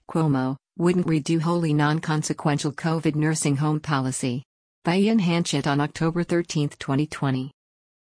Cuomo wouldn't redo wholly non-consequential COVID nursing home policy. By Ian Hanchett on October 13, 2020.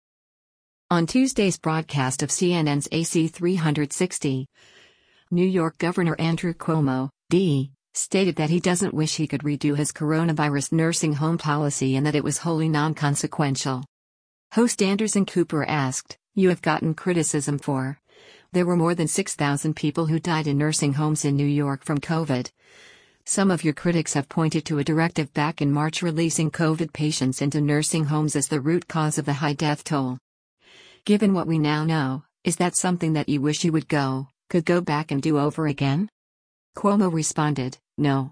On Tuesday's broadcast of CNN's AC 360, New York Governor Andrew Cuomo, D., stated that he doesn't wish he could redo his coronavirus nursing home policy and that it was wholly non-consequential. Host Anderson Cooper asked, "You have gotten criticism for. There were more than 6,000 people who died in nursing homes in New York from COVID. Some of your critics have pointed to a directive back in March releasing COVID patients into nursing homes as the root cause of the high death toll. Given what we now know, is that something that you wish you could go back and do over again?" Cuomo responded, "No.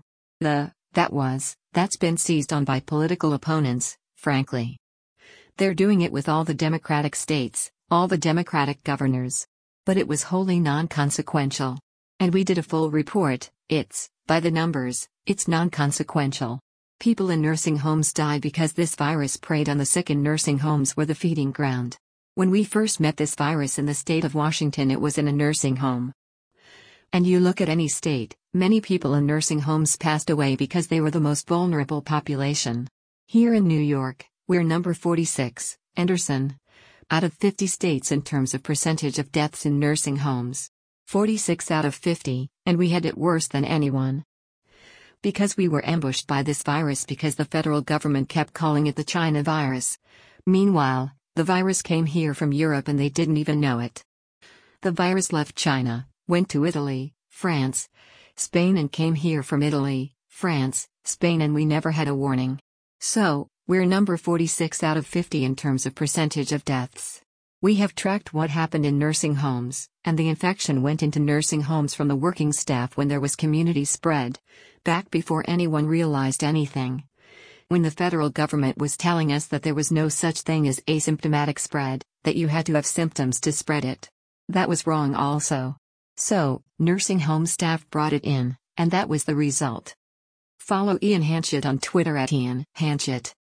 That's been seized on by political opponents, frankly. They're doing it with all the Democratic states, all the Democratic governors. But it was wholly non-consequential. And we did a full report. By the numbers, it's non-consequential. People in nursing homes die because this virus preyed on the sick, and nursing homes were the feeding ground. When we first met this virus in the state of Washington, it was in a nursing home. And you look at any state, many people in nursing homes passed away because they were the most vulnerable population. Here in New York, we're number 46, Anderson, out of 50 states in terms of percentage of deaths in nursing homes. 46 out of 50, and we had it worse than anyone. Because we were ambushed by this virus because the federal government kept calling it the China virus. Meanwhile, the virus came here from Europe and they didn't even know it. The virus left China, went to Italy, France, Spain, and came here from Italy, France, Spain, and we never had a warning. So, we're number 46 out of 50 in terms of percentage of deaths. We have tracked what happened in nursing homes, and the infection went into nursing homes from the working staff when there was community spread, back before anyone realized anything. When the federal government was telling us that there was no such thing as asymptomatic spread, that you had to have symptoms to spread it. That was wrong also. So, nursing home staff brought it in, and that was the result." Follow Ian Hanchett on Twitter @Ian Hanchett.